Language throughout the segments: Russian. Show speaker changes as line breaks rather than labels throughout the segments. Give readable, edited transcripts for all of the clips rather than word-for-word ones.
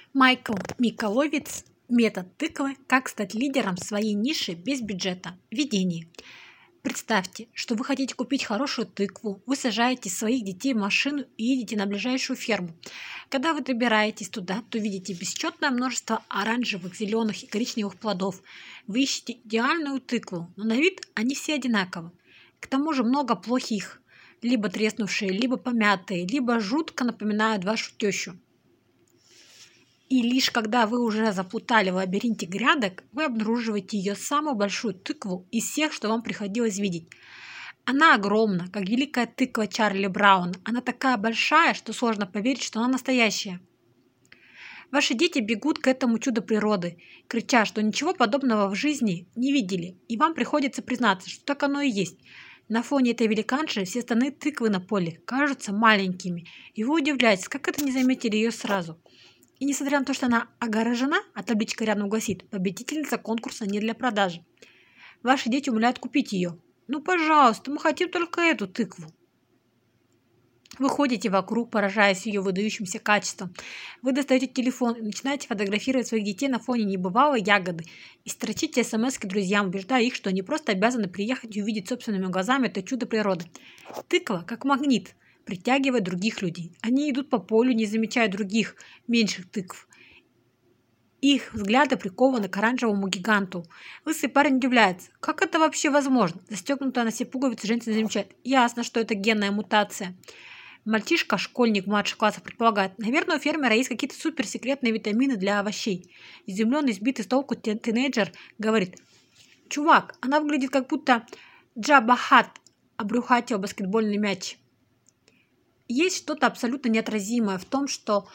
Майкл Миколовиц. Метод тыквы. Как стать лидером своей ниши без бюджета. Введение. Представьте, что вы хотите купить хорошую тыкву, вы сажаете своих детей в машину и едете на ближайшую ферму. Когда вы добираетесь туда, то видите бесчетное множество оранжевых, зеленых и коричневых плодов. Вы ищете идеальную тыкву, но на вид они все одинаковы. К тому же много плохих, либо треснувшие, либо помятые, либо жутко напоминают вашу тещу. И лишь когда вы уже заплутали в лабиринте грядок, вы обнаруживаете ее самую большую тыкву из всех, что вам приходилось видеть. Она огромна, как великая тыква Чарли Брауна. Она такая большая, что сложно поверить, что она настоящая. Ваши дети бегут к этому чуду природы, крича, что ничего подобного в жизни не видели, и вам приходится признаться, что так оно и есть. На фоне этой великанши все остальные тыквы на поле кажутся маленькими, и вы удивляетесь, как это не заметили ее сразу. И несмотря на то, что она огорожена, а табличка рядом гласит «Победительница конкурса не для продажи», ваши дети умоляют купить ее. Ну, пожалуйста, мы хотим только эту тыкву. Вы ходите вокруг, поражаясь ее выдающимся качеством. Вы достаете телефон и начинаете фотографировать своих детей на фоне небывалой ягоды и строчите смс-ки друзьям, убеждая их, что они просто обязаны приехать и увидеть собственными глазами это чудо природы. Тыква, как магнит, притягивает других людей. Они идут по полю, не замечая других, меньших тыкв. Их взгляды прикованы к оранжевому гиганту. Лысый парень удивляется. Как это вообще возможно? Застегнутая на все пуговицы женщина замечает. Ясно, что это генная мутация. Мальчишка, школьник младших классов, предполагает, наверное, у фермера есть какие-то суперсекретные витамины для овощей. Изумленный, сбитый с толку тинейджер говорит, чувак, она выглядит как будто Джабба Хат обрюхатил баскетбольный мяч. Есть что-то абсолютно неотразимое в том, что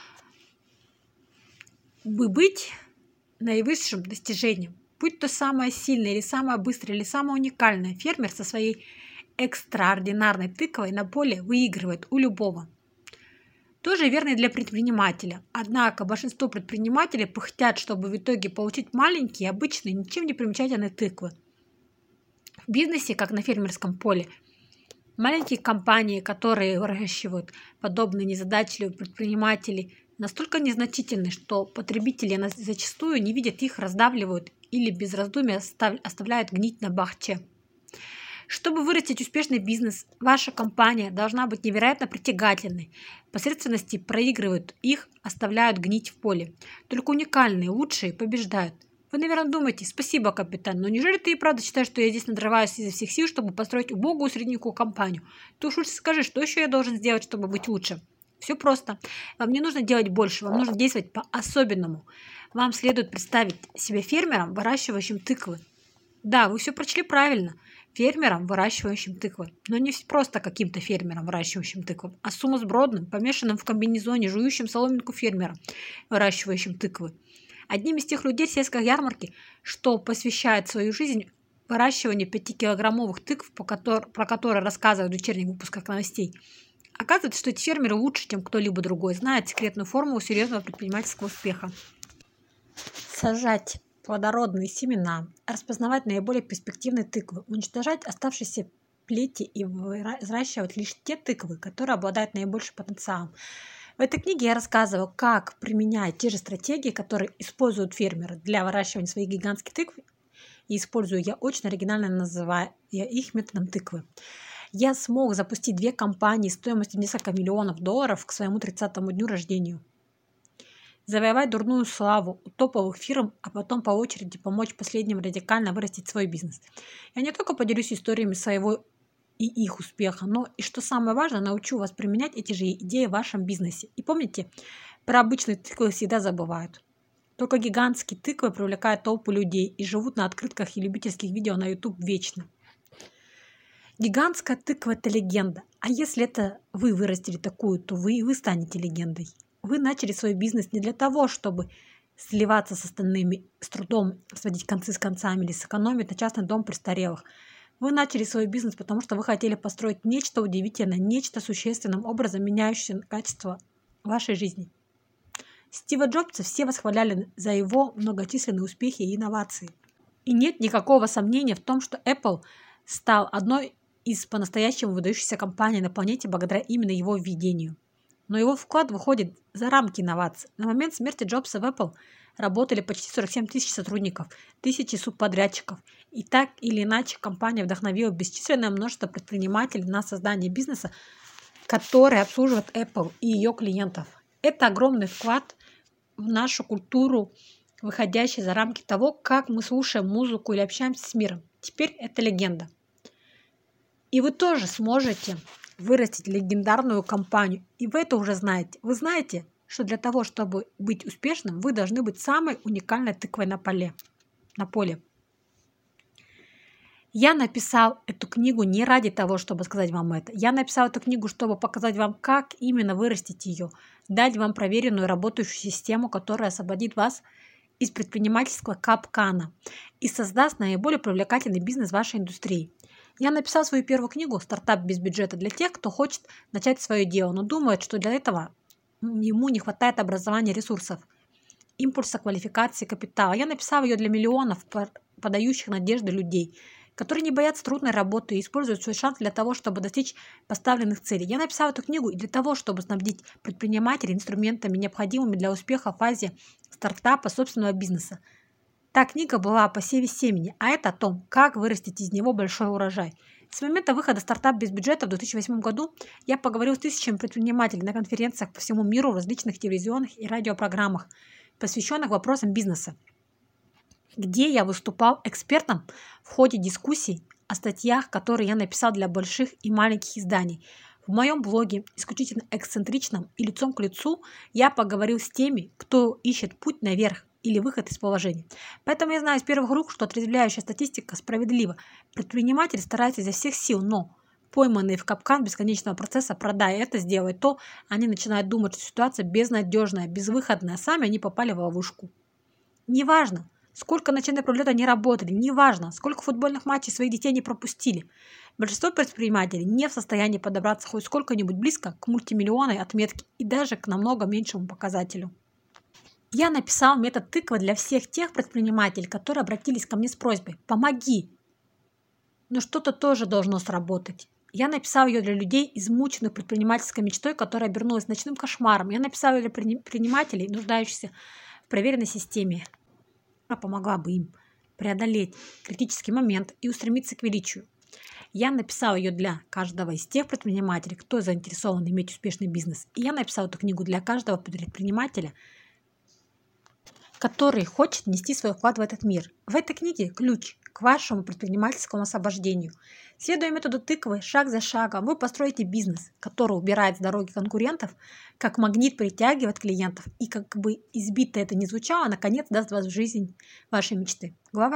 быть наивысшим достижением, будь то самое сильное, или самое быстрое, или самое уникальное, фермер со своей экстраординарной тыквой на поле выигрывает у любого. Тоже верно и для предпринимателя. Однако большинство предпринимателей пыхтят, чтобы в итоге получить маленькие, обычные, ничем не примечательные тыквы. В бизнесе, как на фермерском поле, маленькие компании, которые выращивают подобные незадачливые предприниматели, настолько незначительны, что потребители зачастую не видят их, раздавливают или без раздумий оставляют гнить на бахче. Чтобы вырастить успешный бизнес, ваша компания должна быть невероятно притягательной. Посредственности проигрывают их, оставляют гнить в поле. Только уникальные, лучшие побеждают. Вы, наверное, думаете, спасибо, капитан, но неужели ты и правда считаешь, что я здесь надрываюсь изо всех сил, чтобы построить убогую средненькую компанию? Ты уж лучше скажи, что еще я должен сделать, чтобы быть лучше? Все просто. Вам не нужно делать больше, вам нужно действовать по-особенному. Вам следует представить себя фермером, выращивающим тыквы. Да, вы все прочли правильно. Фермером, выращивающим тыквы. Но не просто каким-то фермером, выращивающим тыквы, а сумасбродным, помешанным в комбинезоне, жующим соломинку фермером, выращивающим тыквы. Одним из тех людей сельской ярмарки, что посвящает свою жизнь выращиванию 5-килограммовых тыкв, про которые рассказывают в вечерних выпусках новостей. Оказывается, что эти фермеры лучше, чем кто-либо другой, знают секретную формулу серьезного предпринимательского успеха. Сажать плодородные семена, распознавать наиболее перспективные тыквы, уничтожать оставшиеся плети и взращивать лишь те тыквы, которые обладают наибольшим потенциалом. В этой книге я рассказываю, как применять те же стратегии, которые используют фермеры для выращивания своих гигантских тыкв, и использую я очень оригинально, называя их методом тыквы. Я смог запустить 2 компании стоимостью несколько миллионов долларов к своему 30-му дню рождения. Завоевать дурную славу у топовых фирм, а потом по очереди помочь последним радикально вырастить свой бизнес. Я не только поделюсь историями своего и их успеха, но и, что самое важное, научу вас применять эти же идеи в вашем бизнесе. И помните, про обычные тыквы всегда забывают. Только гигантские тыквы привлекают толпы людей и живут на открытках и любительских видео на YouTube вечно. Гигантская тыква – это легенда. А если это вы вырастили такую, то вы станете легендой. Вы начали свой бизнес не для того, чтобы сливаться с остальными, с трудом сводить концы с концами или сэкономить на частный дом престарелых. Вы начали свой бизнес, потому что вы хотели построить нечто удивительное, нечто существенным образом меняющее качество вашей жизни. Стива Джобса все восхваляли за его многочисленные успехи и инновации. И нет никакого сомнения в том, что Apple стал одной из по-настоящему выдающихся компаний на планете благодаря именно его введению. но его вклад выходит за рамки инноваций. На момент смерти Джобса в Apple работали почти 47 тысяч сотрудников, тысячи субподрядчиков. И так или иначе компания вдохновила бесчисленное множество предпринимателей на создание бизнеса, который обслуживает Apple и ее клиентов. Это огромный вклад в нашу культуру, выходящий за рамки того, как мы слушаем музыку или общаемся с миром. Теперь это легенда. И вы тоже сможете вырастить легендарную компанию. И вы это уже знаете. Вы знаете, что для того, чтобы быть успешным, вы должны быть самой уникальной тыквой на поле. Я написал эту книгу не ради того, чтобы сказать вам это. Я написал эту книгу, чтобы показать вам, как именно вырастить ее, дать вам проверенную работающую систему, которая освободит вас из предпринимательского капкана и создаст наиболее привлекательный бизнес в вашей индустрии. Я написал свою первую книгу «Стартап без бюджета» для тех, кто хочет начать свое дело, но думает, что для этого ему не хватает образования, ресурсов, импульса, квалификации, капитала. Я написал ее для миллионов подающих надежды людей, которые не боятся трудной работы и используют свой шанс для того, чтобы достичь поставленных целей. Я написал эту книгу и для того, чтобы снабдить предпринимателей инструментами, необходимыми для успеха в фазе стартапа собственного бизнеса. Та книга была о посеве семени, а это о том, как вырастить из него большой урожай. С момента выхода «Стартап без бюджета» в 2008 году я поговорил с тысячами предпринимателей на конференциях по всему миру в различных телевизионных и радиопрограммах, посвященных вопросам бизнеса, где я выступал экспертом в ходе дискуссий о статьях, которые я написал для больших и маленьких изданий. В моем блоге, исключительно эксцентричном и лицом к лицу, я поговорил с теми, кто ищет путь наверх или выход из положения. Поэтому я знаю из первых рук, что отрезвляющая статистика справедлива. Предприниматели стараются изо всех сил, но пойманные в капкан бесконечного процесса «продай это, сделай то», они начинают думать, что ситуация безнадежная, безвыходная, а сами они попали в ловушку. Неважно, сколько ночных пролетов они работали, неважно, сколько футбольных матчей своих детей не пропустили. Большинство предпринимателей не в состоянии подобраться хоть сколько-нибудь близко к мультимиллионной отметке и даже к намного меньшему показателю. Я написал метод тыквы для всех тех предпринимателей, которые обратились ко мне с просьбой «помоги». Но что-то тоже должно сработать. Я написал ее для людей, измученных предпринимательской мечтой, которая обернулась ночным кошмаром. Я написал ее для предпринимателей, нуждающихся в проверенной системе, которая помогла бы им преодолеть критический момент и устремиться к величию. Я написал ее для каждого из тех предпринимателей, кто заинтересован иметь успешный бизнес. И я написал эту книгу для каждого предпринимателя, который хочет нести свой вклад в этот мир. В этой книге ключ к вашему предпринимательскому освобождению. Следуя методу тыквы, шаг за шагом, вы построите бизнес, который убирает с дороги конкурентов, как магнит притягивает клиентов и, как бы избито это ни звучало, наконец даст вас в жизнь вашей мечты. Глава